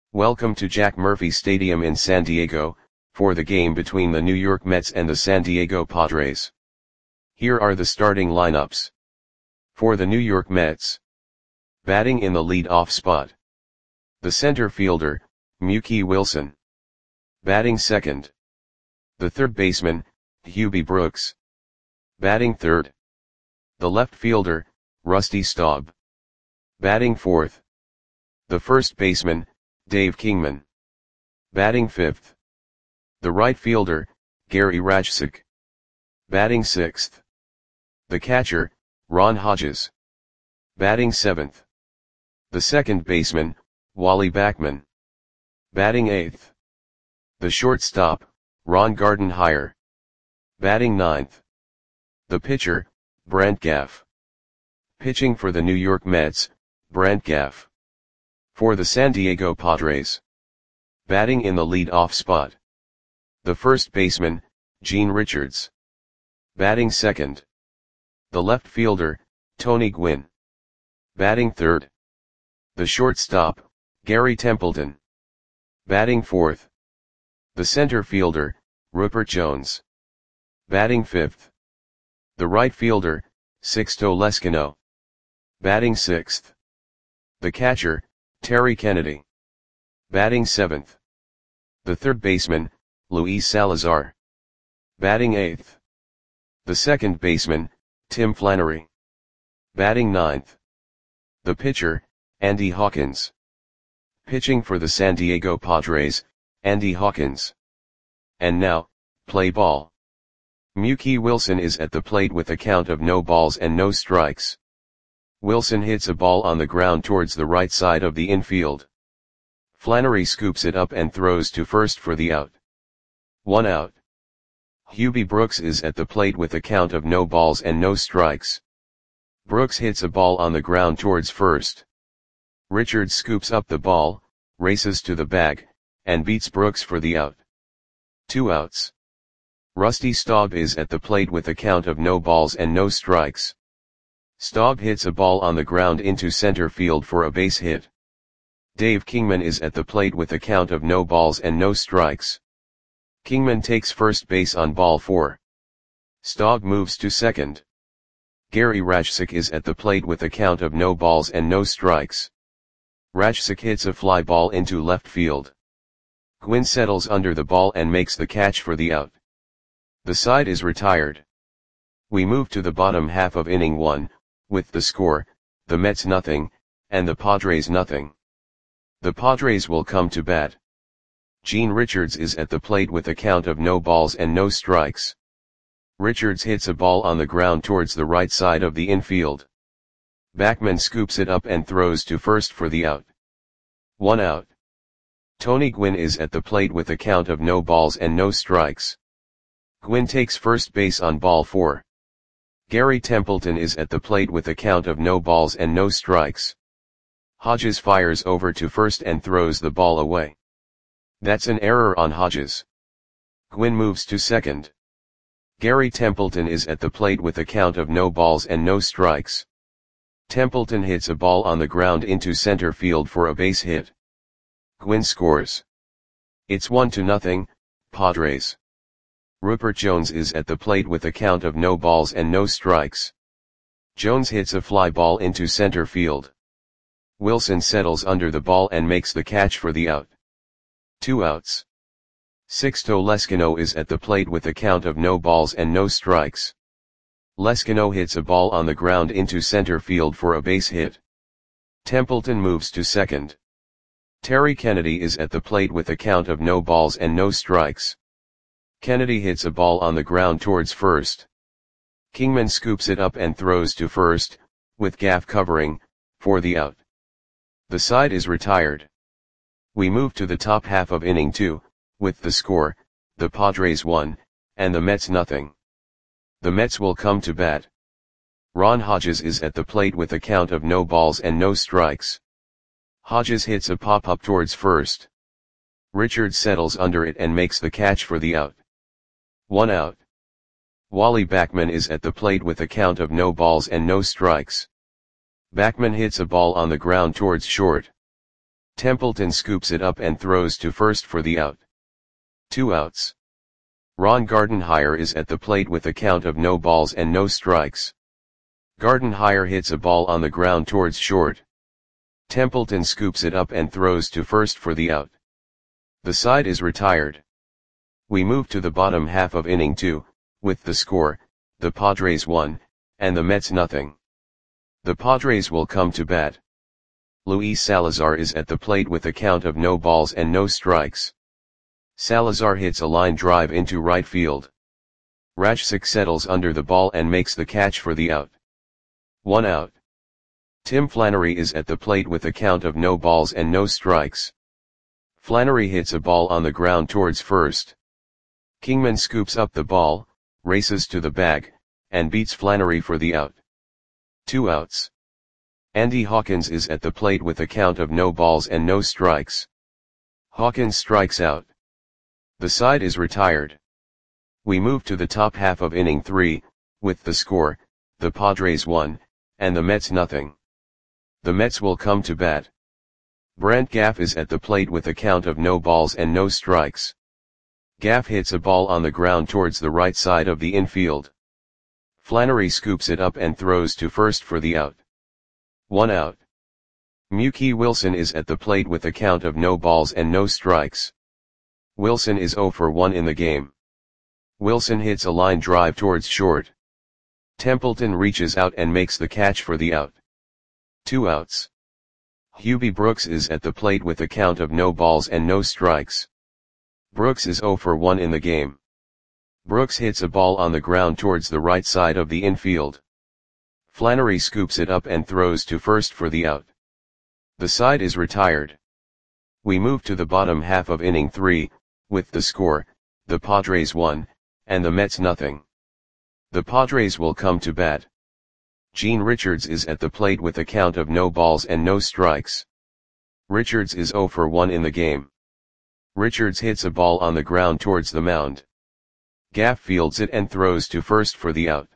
Welcome to Jack Murphy Stadium in San Diego, for the game between the New York Mets and the San Diego Padres. Here are the starting lineups. For the New York Mets. Batting in the lead-off spot. The center fielder, Mookie Wilson. Batting second. The third baseman, Hubie Brooks. Batting third. The left fielder, Rusty Staub. Batting fourth. The first baseman, Dave Kingman. Batting fifth. The right fielder, Gary Rajcik. Batting sixth. The catcher, Ron Hodges. Batting seventh. The second baseman, Wally Backman. Batting eighth. The shortstop, Ron Gardenhire. Batting ninth. The pitcher, Brant Gaff. Pitching for the New York Mets, Brant Gaff. For the San Diego Padres. Batting in the lead-off spot. The first baseman, Gene Richards. Batting second. The left fielder, Tony Gwynn. Batting third. The shortstop, Gary Templeton. Batting fourth. The center fielder, Rupert Jones. Batting fifth. The right fielder, Sixto Leskino. Batting sixth. The catcher, Terry Kennedy. Batting seventh. The third baseman, Luis Salazar. Batting eighth. The second baseman, Tim Flannery. Batting ninth. The pitcher, Andy Hawkins. Pitching for the San Diego Padres, Andy Hawkins. And now, play ball. Mookie Wilson is at the plate with a count of no balls and no strikes. Wilson hits a ball on the ground towards the right side of the infield. Flannery scoops it up and throws to first for the out. 1 out. Hubie Brooks is at the plate with a count of no balls and no strikes. Brooks hits a ball on the ground towards first. Richards scoops up the ball, races to the bag, and beats Brooks for the out. 2 outs. Rusty Staub is at the plate with a count of no balls and no strikes. Staub hits a ball on the ground into center field for a base hit. Dave Kingman is at the plate with a count of no balls and no strikes. Kingman takes first base on ball 4. Staub moves to second. Gary Rajcik is at the plate with a count of no balls and no strikes. Rajcik hits a fly ball into left field. Gwynn settles under the ball and makes the catch for the out. The side is retired. We move to the bottom half of inning 1, with the score, the Mets nothing, and the Padres nothing. The Padres will come to bat. Gene Richards is at the plate with a count of no balls and no strikes. Richards hits a ball on the ground towards the right side of the infield. Backman scoops it up and throws to first for the out. 1 out. Tony Gwynn is at the plate with a count of no balls and no strikes. Gwynn takes first base on ball 4. Gary Templeton is at the plate with a count of no balls and no strikes. Hodges fires over to first and throws the ball away. That's an error on Hodges. Gwynn moves to second. Gary Templeton is at the plate with a count of no balls and no strikes. Templeton hits a ball on the ground into center field for a base hit. Gwynn scores. It's 1-0, Padres. Rupert Jones is at the plate with a count of no balls and no strikes. Jones hits a fly ball into center field. Wilson settles under the ball and makes the catch for the out. 2 outs. Sixto Leskino is at the plate with a count of no balls and no strikes. Leskino hits a ball on the ground into center field for a base hit. Templeton moves to second. Terry Kennedy is at the plate with a count of no balls and no strikes. Kennedy hits a ball on the ground towards first. Kingman scoops it up and throws to first, with Gaff covering, for the out. The side is retired. We move to the top half of inning 2, with the score, the Padres 1, and the Mets nothing. The Mets will come to bat. Ron Hodges is at the plate with a count of no balls and no strikes. Hodges hits a pop-up towards first. Richards settles under it and makes the catch for the out. 1 out. Wally Backman is at the plate with a count of no balls and no strikes. Backman hits a ball on the ground towards short. Templeton scoops it up and throws to first for the out. 2 outs. Ron Gardenhire is at the plate with a count of no balls and no strikes. Gardenhire hits a ball on the ground towards short. Templeton scoops it up and throws to first for the out. The side is retired. We move to the bottom half of inning 2, with the score, the Padres 1, and the Mets nothing. The Padres will come to bat. Luis Salazar is at the plate with a count of no balls and no strikes. Salazar hits a line drive into right field. Rajcik settles under the ball and makes the catch for the out. 1 out. Tim Flannery is at the plate with a count of no balls and no strikes. Flannery hits a ball on the ground towards first. Kingman scoops up the ball, races to the bag, and beats Flannery for the out. 2 outs. Andy Hawkins is at the plate with a count of no balls and no strikes. Hawkins strikes out. The side is retired. We move to the top half of inning 3, with the score, the Padres 1, and the Mets nothing. The Mets will come to bat. Brant Gaff is at the plate with a count of no balls and no strikes. Gaff hits a ball on the ground towards the right side of the infield. Flannery scoops it up and throws to first for the out. 1 out. Mookie Wilson is at the plate with a count of no balls and no strikes. Wilson is 0 for 1 in the game. Wilson hits a line drive towards short. Templeton reaches out and makes the catch for the out. 2 outs. Hubie Brooks is at the plate with a count of no balls and no strikes. Brooks is 0 for 1 in the game. Brooks hits a ball on the ground towards the right side of the infield. Flannery scoops it up and throws to first for the out. The side is retired. We move to the bottom half of inning 3, with the score, the Padres 1, and the Mets nothing. The Padres will come to bat. Gene Richards is at the plate with a count of no balls and no strikes. Richards is 0 for 1 in the game. Richards hits a ball on the ground towards the mound. Gaff fields it and throws to first for the out.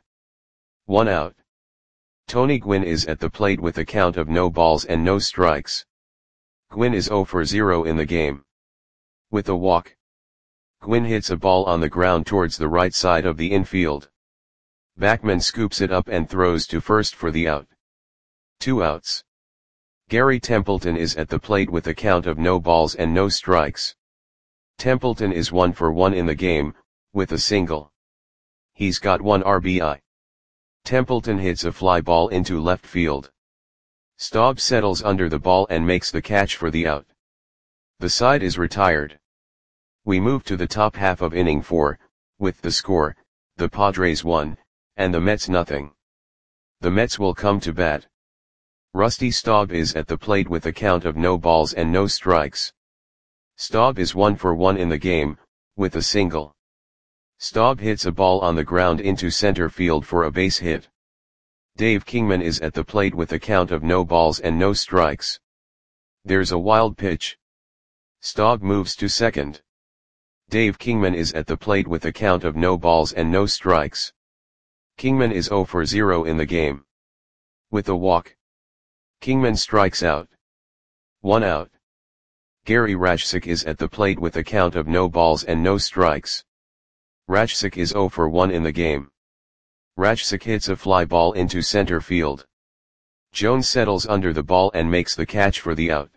1 out. Tony Gwynn is at the plate with a count of no balls and no strikes. Gwynn is 0 for 0 in the game. With a walk. Gwynn hits a ball on the ground towards the right side of the infield. Backman scoops it up and throws to first for the out. 2 outs. Gary Templeton is at the plate with a count of no balls and no strikes. Templeton is 1 for 1 in the game, with a single. He's got 1 RBI. Templeton hits a fly ball into left field. Staub settles under the ball and makes the catch for the out. The side is retired. We move to the top half of inning 4, with the score, the Padres 1, and the Mets nothing. The Mets will come to bat. Rusty Staub is at the plate with a count of no balls and no strikes. Staub is 1 for 1 in the game, with a single. Staub hits a ball on the ground into center field for a base hit. Dave Kingman is at the plate with a count of no balls and no strikes. There's a wild pitch. Staub moves to second. Dave Kingman is at the plate with a count of no balls and no strikes. Kingman is 0 for 0 in the game. With a walk. Kingman strikes out. 1 out. Gary Rajcik is at the plate with a count of no balls and no strikes. Rajcik is 0 for 1 in the game. Rajcik hits a fly ball into center field. Jones settles under the ball and makes the catch for the out.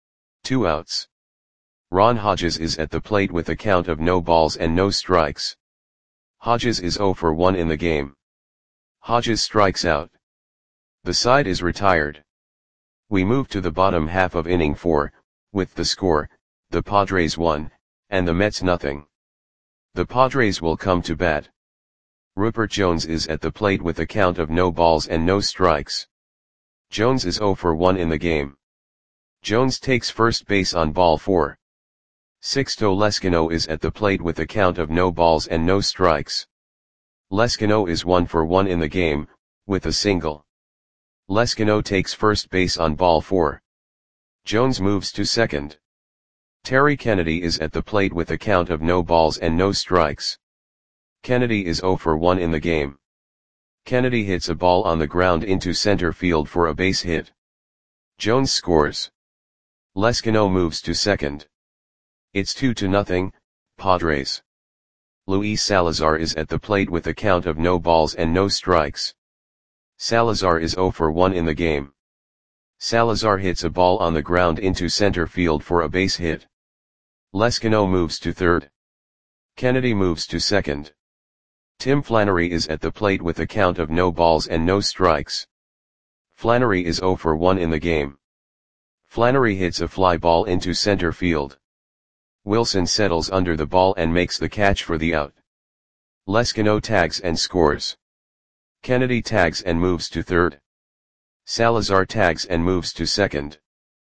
2 outs. Ron Hodges is at the plate with a count of no balls and no strikes. Hodges is 0 for 1 in the game. Hodges strikes out. The side is retired. We move to the bottom half of inning 4, with the score, the Padres 1, and the Mets nothing. The Padres will come to bat. Rupert Jones is at the plate with a count of no balls and no strikes. Jones is 0 for 1 in the game. Jones takes first base on ball 4. Sixto Leskino is at the plate with a count of no balls and no strikes. Leskino is 1 for 1 in the game, with a single. Leskino takes first base on ball 4. Jones moves to second. Terry Kennedy is at the plate with a count of no balls and no strikes. Kennedy is 0 for 1 in the game. Kennedy hits a ball on the ground into center field for a base hit. Jones scores. Lescano moves to second. It's 2-0, Padres. Luis Salazar is at the plate with a count of no balls and no strikes. Salazar is 0 for 1 in the game. Salazar hits a ball on the ground into center field for a base hit. Lescano moves to third. Kennedy moves to second. Tim Flannery is at the plate with a count of no balls and no strikes. Flannery is 0 for 1 in the game. Flannery hits a fly ball into center field. Wilson settles under the ball and makes the catch for the out. Lescano tags and scores. Kennedy tags and moves to third. Salazar tags and moves to second.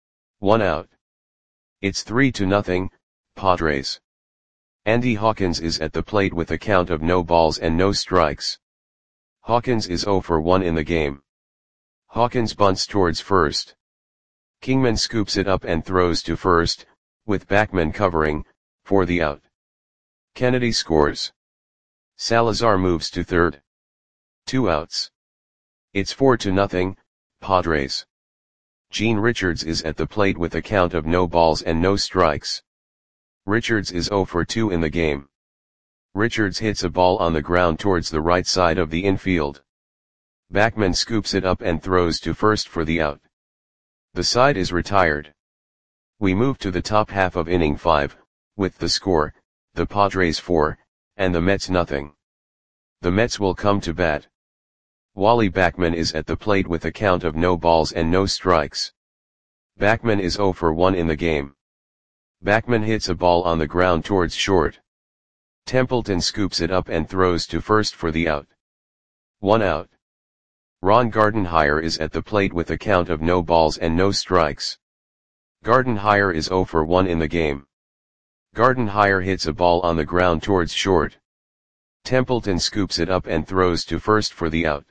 1 out. It's 3-0, Padres. Andy Hawkins is at the plate with a count of no balls and no strikes. Hawkins is 0 for 1 in the game. Hawkins bunts towards first. Kingman scoops it up and throws to first, with Backman covering, for the out. Kennedy scores. Salazar moves to third. 2 outs. It's 4-0, Padres. Gene Richards is at the plate with a count of no balls and no strikes. Richards is 0 for 2 in the game. Richards hits a ball on the ground towards the right side of the infield. Backman scoops it up and throws to first for the out. The side is retired. We move to the top half of inning 5, with the score, the Padres 4, and the Mets nothing. The Mets will come to bat. Wally Backman is at the plate with a count of no balls and no strikes. Backman is 0 for 1 in the game. Backman hits a ball on the ground towards short. Templeton scoops it up and throws to first for the out. 1 out. Ron Gardenhire is at the plate with a count of no balls and no strikes. Gardenhire is 0 for 1 in the game. Gardenhire hits a ball on the ground towards short. Templeton scoops it up and throws to first for the out.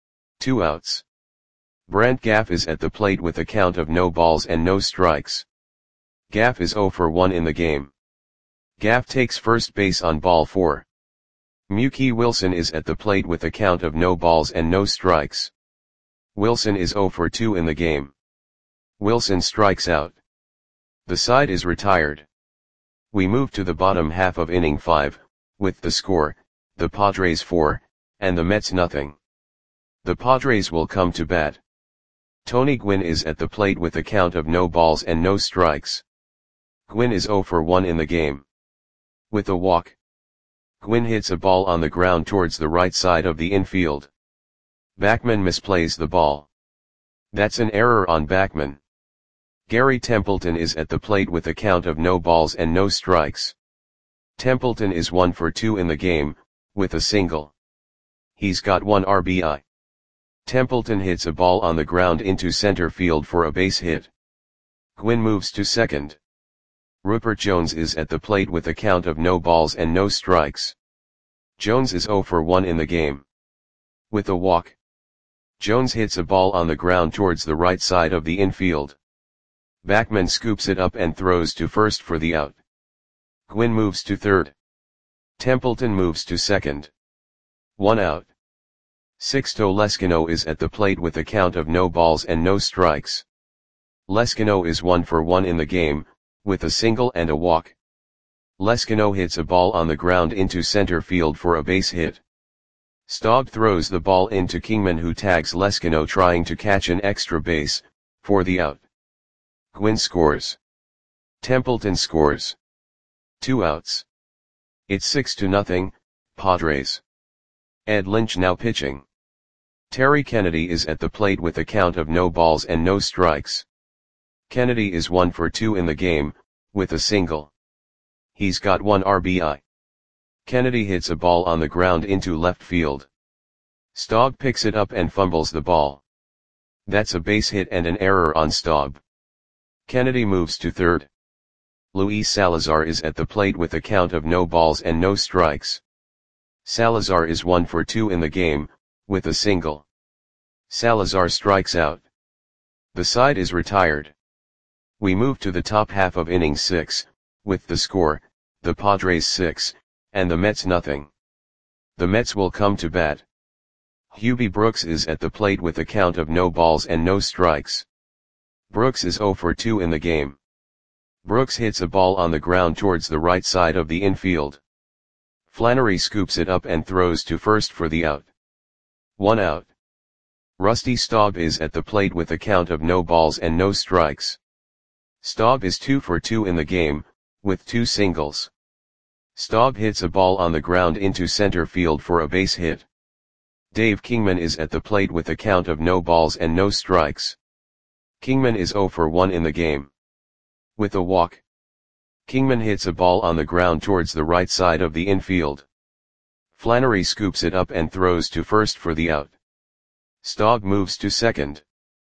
2 outs. Brent Gaff is at the plate with a count of no balls and no strikes. Gaff is 0 for 1 in the game. Gaff takes first base on ball 4. Mookie Wilson is at the plate with a count of no balls and no strikes. Wilson is 0 for 2 in the game. Wilson strikes out. The side is retired. We move to the bottom half of inning 5, with the score, the Padres 4, and the Mets nothing. The Padres will come to bat. Tony Gwynn is at the plate with a count of no balls and no strikes. Gwynn is 0 for 1 in the game. With a walk. Gwynn hits a ball on the ground towards the right side of the infield. Backman misplays the ball. That's an error on Backman. Gary Templeton is at the plate with a count of no balls and no strikes. Templeton is 1 for 2 in the game, with a single. He's got 1 RBI. Templeton hits a ball on the ground into center field for a base hit. Gwynn moves to second. Rupert Jones is at the plate with a count of no balls and no strikes. Jones is 0 for 1 in the game. With a walk. Jones hits a ball on the ground towards the right side of the infield. Backman scoops it up and throws to first for the out. Gwynn moves to third. Templeton moves to second. 1 out. Sixto Lescano is at the plate with a count of no balls and no strikes. Lescano is 1 for 1 in the game, with a single and a walk. Lescano hits a ball on the ground into center field for a base hit. Staub throws the ball into Kingman, who tags Lescano trying to catch an extra base, for the out. Gwynn scores. Templeton scores. 2 outs. It's 6-0, Padres. Ed Lynch now pitching. Terry Kennedy is at the plate with a count of no balls and no strikes. Kennedy is 1 for 2 in the game, with a single. He's got 1 RBI. Kennedy hits a ball on the ground into left field. Staub picks it up and fumbles the ball. That's a base hit and an error on Staub. Kennedy moves to third. Luis Salazar is at the plate with a count of no balls and no strikes. Salazar is 1 for 2 in the game, with a single. Salazar strikes out. The side is retired. We move to the top half of inning 6, with the score, the Padres 6, and the Mets nothing. The Mets will come to bat. Hubie Brooks is at the plate with a count of no balls and no strikes. Brooks is 0 for 2 in the game. Brooks hits a ball on the ground towards the right side of the infield. Flannery scoops it up and throws to first for the out. 1 out. Rusty Staub is at the plate with a count of no balls and no strikes. Staub is 2 for 2 in the game, with 2 singles. Staub hits a ball on the ground into center field for a base hit. Dave Kingman is at the plate with a count of no balls and no strikes. Kingman is 0 for 1 in the game. With a walk, Kingman hits a ball on the ground towards the right side of the infield. Flannery scoops it up and throws to first for the out. Staub moves to second.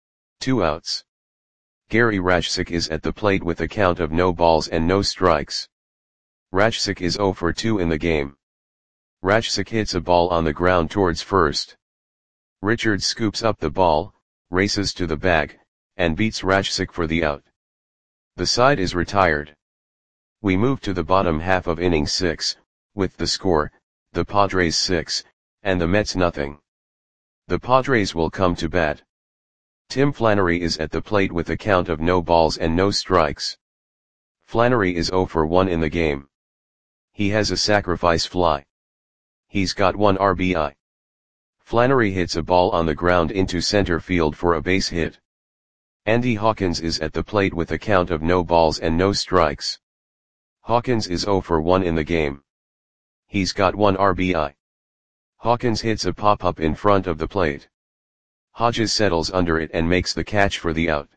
2 outs. Gary Rajcic is at the plate with a count of no balls and no strikes. Rajcic is 0 for 2 in the game. Rajcic hits a ball on the ground towards first. Richards scoops up the ball, races to the bag, and beats Rajcic for the out. The side is retired. We move to the bottom half of inning 6, with the score, the Padres 6, and the Mets nothing. The Padres will come to bat. Tim Flannery is at the plate with a count of no balls and no strikes. Flannery is 0 for 1 in the game. He has a sacrifice fly. He's got 1 RBI. Flannery hits a ball on the ground into center field for a base hit. Andy Hawkins is at the plate with a count of no balls and no strikes. Hawkins is 0 for 1 in the game. He's got 1 RBI. Hawkins hits a pop-up in front of the plate. Hodges settles under it and makes the catch for the out.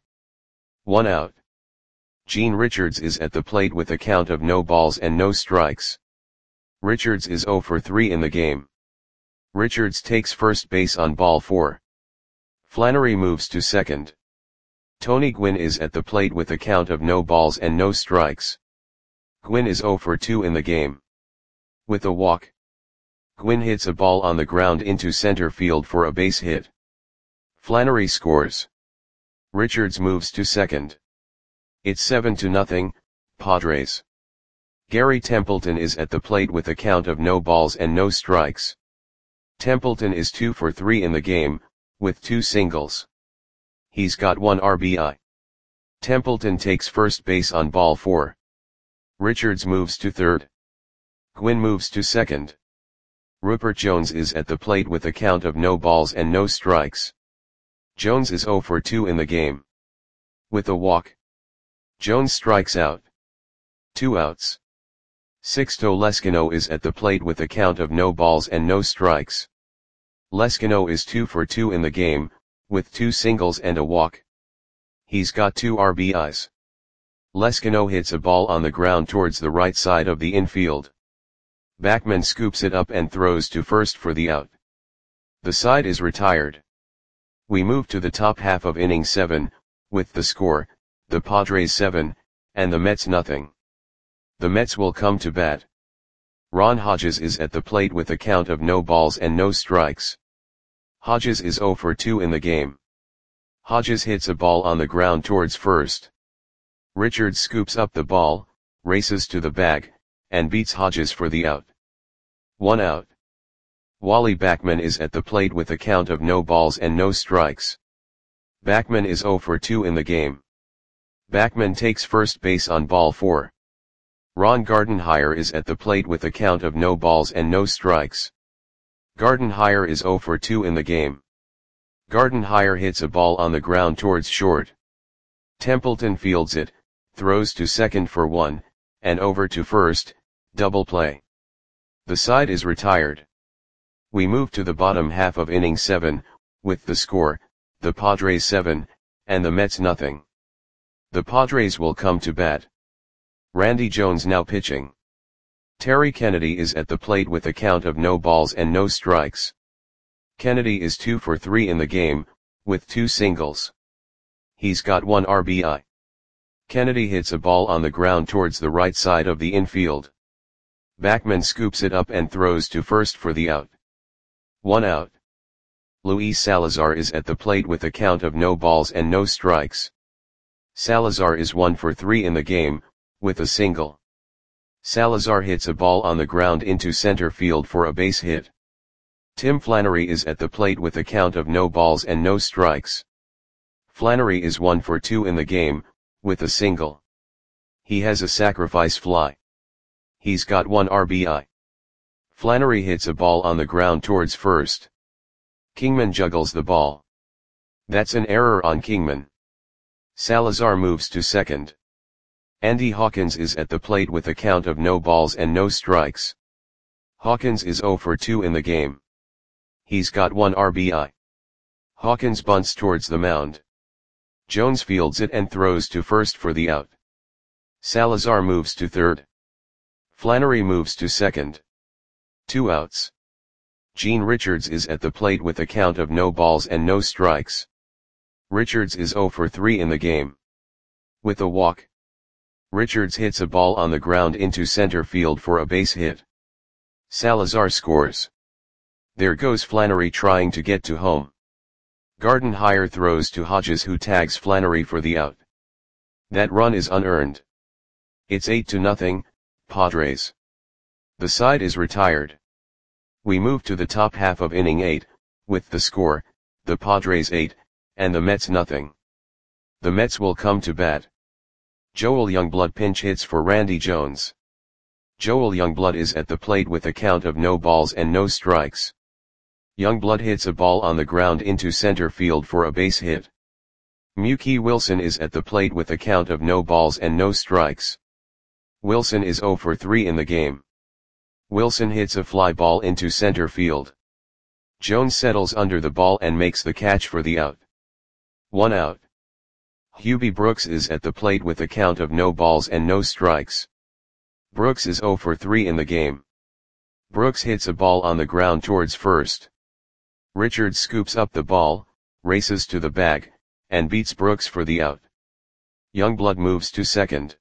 1 out. Gene Richards is at the plate with a count of no balls and no strikes. Richards is 0 for 3 in the game. Richards takes first base on ball 4. Flannery moves to second. Tony Gwynn is at the plate with a count of no balls and no strikes. Gwynn is 0 for 2 in the game. With a walk, Gwynn hits a ball on the ground into center field for a base hit. Flannery scores. Richards moves to second. It's 7-0, Padres. Gary Templeton is at the plate with a count of no balls and no strikes. Templeton is 2 for 3 in the game, with 2 singles. He's got 1 RBI. Templeton takes first base on ball 4. Richards moves to third. Gwynn moves to second. Rupert Jones is at the plate with a count of no balls and no strikes. Jones is 0 for 2 in the game. With a walk, Jones strikes out. 2 outs. Sixto Leskino is at the plate with a count of no balls and no strikes. Leskino is 2 for 2 in the game, with 2 singles and a walk. He's got 2 RBIs. Leskino hits a ball on the ground towards the right side of the infield. Backman scoops it up and throws to first for the out. The side is retired. We move to the top half of inning 7, with the score, the Padres 7, and the Mets nothing. The Mets will come to bat. Ron Hodges is at the plate with a count of no balls and no strikes. Hodges is 0 for 2 in the game. Hodges hits a ball on the ground towards first. Richards scoops up the ball, races to the bag, and beats Hodges for the out. 1 out. Wally Backman is at the plate with a count of no balls and no strikes. Backman is 0 for 2 in the game. Backman takes first base on ball 4. Ron Gardenhire is at the plate with a count of no balls and no strikes. Gardenhire is 0 for 2 in the game. Gardenhire hits a ball on the ground towards short. Templeton fields it, throws to second for 1, and over to first, double play. The side is retired. We move to the bottom half of inning 7, with the score, the Padres 7, and the Mets nothing. The Padres will come to bat. Randy Jones now pitching. Terry Kennedy is at the plate with a count of no balls and no strikes. Kennedy is 2 for 3 in the game, with 2 singles. He's got 1 RBI. Kennedy hits a ball on the ground towards the right side of the infield. Backman scoops it up and throws to first for the out. 1 out. Luis Salazar is at the plate with a count of no balls and no strikes. Salazar is 1 for 3 in the game, with a single. Salazar hits a ball on the ground into center field for a base hit. Tim Flannery is at the plate with a count of no balls and no strikes. Flannery is 1 for 2 in the game, with a single. He has a sacrifice fly. He's got 1 RBI. Flannery hits a ball on the ground towards first. Kingman juggles the ball. That's an error on Kingman. Salazar moves to second. Andy Hawkins is at the plate with a count of no balls and no strikes. Hawkins is 0 for 2 in the game. He's got 1 RBI. Hawkins bunts towards the mound. Jones fields it and throws to first for the out. Salazar moves to third. Flannery moves to second. 2 outs. Gene Richards is at the plate with a count of no balls and no strikes. Richards is 0 for 3 in the game. With a walk, Richards hits a ball on the ground into center field for a base hit. Salazar scores. There goes Flannery trying to get to home. Gardenhire throws to Hodges, who tags Flannery for the out. That run is unearned. It's 8-0, Padres. The side is retired. We move to the top half of inning 8, with the score, the Padres 8, and the Mets nothing. The Mets will come to bat. Joel Youngblood pinch hits for Randy Jones. Joel Youngblood is at the plate with a count of no balls and no strikes. Youngblood hits a ball on the ground into center field for a base hit. Mookie Wilson is at the plate with a count of no balls and no strikes. Wilson is 0 for 3 in the game. Wilson hits a fly ball into center field. Jones settles under the ball and makes the catch for the out. 1 out. Hubie Brooks is at the plate with a count of no balls and no strikes. Brooks is 0 for 3 in the game. Brooks hits a ball on the ground towards first. Richards scoops up the ball, races to the bag, and beats Brooks for the out. Youngblood moves to second.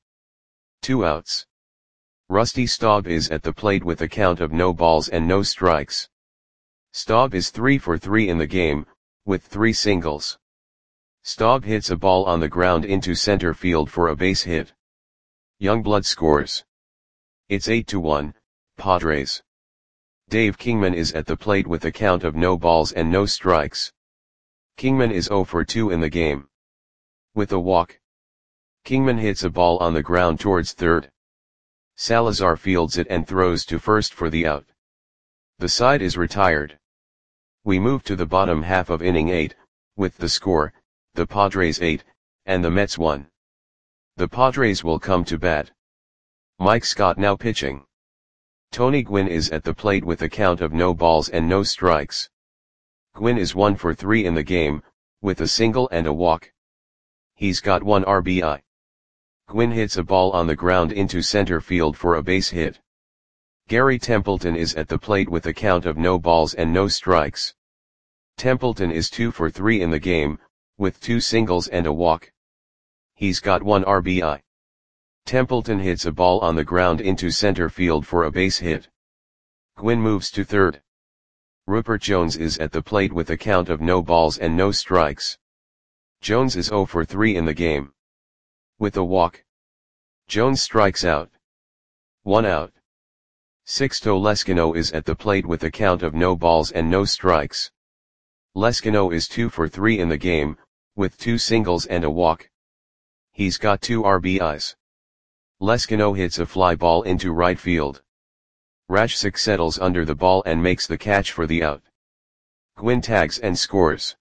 2 outs. Rusty Staub is at the plate with a count of no balls and no strikes. Staub is 3 for 3 in the game, with 3 singles. Staub hits a ball on the ground into center field for a base hit. Youngblood scores. It's 8-1, Padres. Dave Kingman is at the plate with a count of no balls and no strikes. Kingman is 0 for 2 in the game. With a walk, Kingman hits a ball on the ground towards third. Salazar fields it and throws to first for the out. The side is retired. We move to the bottom half of inning 8, with the score, the Padres 8, and the Mets 1. The Padres will come to bat. Mike Scott now pitching. Tony Gwynn is at the plate with a count of no balls and no strikes. Gwynn is 1 for 3 in the game, with a single and a walk. He's got 1 RBI. Gwynn hits a ball on the ground into center field for a base hit. Gary Templeton is at the plate with a count of no balls and no strikes. Templeton is 2 for 3 in the game, with 2 singles and a walk. He's got 1 RBI. Templeton hits a ball on the ground into center field for a base hit. Gwynn moves to third. Rupert Jones is at the plate with a count of no balls and no strikes. Jones is 0 for 3 in the game. With a walk, Jones strikes out. 1 out. Sixto Leskino is at the plate with a count of no balls and no strikes. Leskino is 2 for 3 in the game, with 2 singles and a walk. He's got 2 RBIs. Leskino hits a fly ball into right field. Rajcik settles under the ball and makes the catch for the out. Gwynn tags and scores.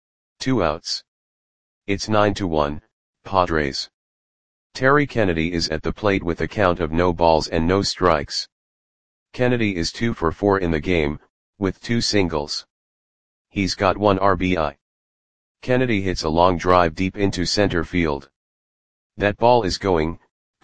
2 outs. It's 9-1, Padres. Terry Kennedy is at the plate with a count of no balls and no strikes. Kennedy is 2 for 4 in the game, with 2 singles. He's got 1 RBI. Kennedy hits a long drive deep into center field. That ball is gone.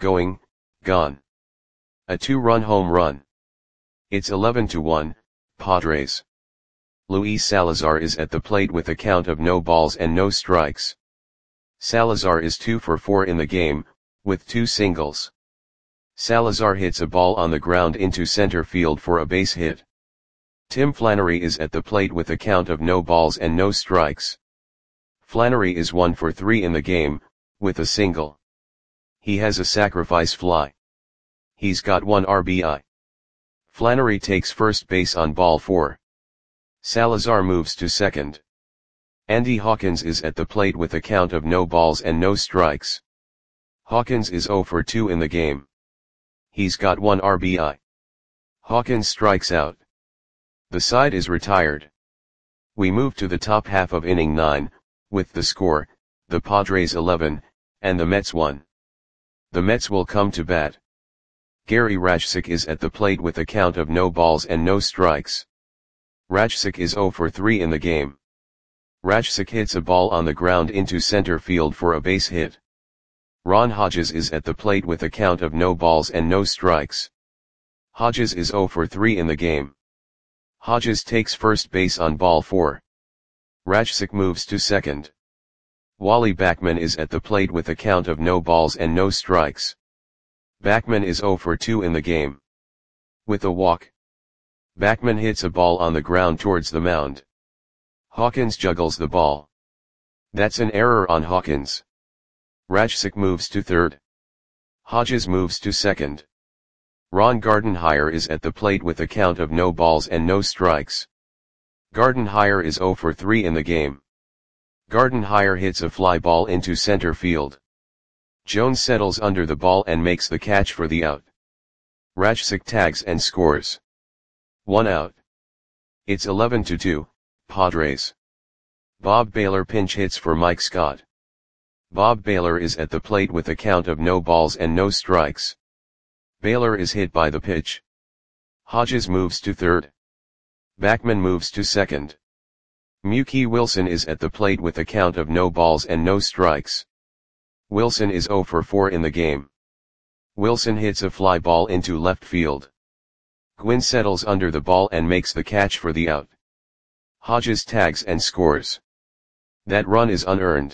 A 2-run home run. It's 11-1, Padres. Luis Salazar is at the plate with a count of no balls and no strikes. Salazar is 2 for 4 in the game, with 2 singles. Salazar hits a ball on the ground into center field for a base hit. Tim Flannery is at the plate with a count of no balls and no strikes. Flannery is 1 for 3 in the game, with a single. He has a sacrifice fly. He's got 1 RBI. Flannery takes first base on ball 4. Salazar moves to second. Andy Hawkins is at the plate with a count of no balls and no strikes. Hawkins is 0 for 2 in the game. He's got 1 RBI. Hawkins strikes out. The side is retired. We move to the top half of inning 9, with the score, the Padres 11, and the Mets 1. The Mets will come to bat. Gary Rajcic is at the plate with a count of no balls and no strikes. Rajcic is 0 for 3 in the game. Rajcic hits a ball on the ground into center field for a base hit. Ron Hodges is at the plate with a count of no balls and no strikes. Hodges is 0 for 3 in the game. Hodges takes first base on ball 4. Rajcic moves to second. Wally Backman is at the plate with a count of no balls and no strikes. Backman is 0 for 2 in the game. With a walk, Backman hits a ball on the ground towards the mound. Hawkins juggles the ball. That's an error on Hawkins. Rajcic moves to third. Hodges moves to second. Ron Gardenhire is at the plate with a count of no balls and no strikes. Gardenhire is 0 for 3 in the game. Gardenhire hits a fly ball into center field. Jones settles under the ball and makes the catch for the out. Rajcic tags and scores. 1 out. It's 11-2, Padres. Bob Baylor pinch hits for Mike Scott. Bob Baylor is at the plate with a count of no balls and no strikes. Baylor is hit by the pitch. Hodges moves to third. Backman moves to second. Mookie Wilson is at the plate with a count of no balls and no strikes. Wilson is 0 for 4 in the game. Wilson hits a fly ball into left field. Gwynn settles under the ball and makes the catch for the out. Hodges tags and scores. That run is unearned.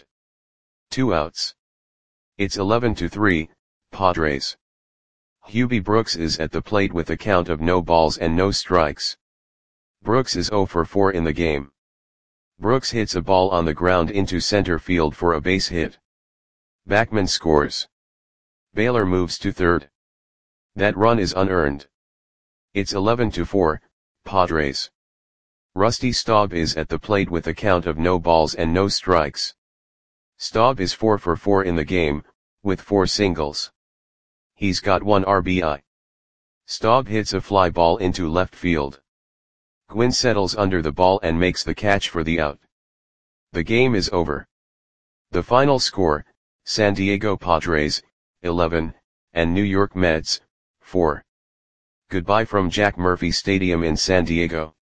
2 outs. It's 11-3, Padres. Hubie Brooks is at the plate with a count of no balls and no strikes. Brooks is 0 for 4 in the game. Brooks hits a ball on the ground into center field for a base hit. Backman scores. Baylor moves to third. That run is unearned. It's 11-4, Padres. Rusty Staub is at the plate with a count of no balls and no strikes. Staub is 4 for 4 in the game, with 4 singles. He's got 1 RBI. Staub hits a fly ball into left field. Gwynn settles under the ball and makes the catch for the out. The game is over. The final score, San Diego Padres, 11, and New York Mets, 4. Goodbye from Jack Murphy Stadium in San Diego.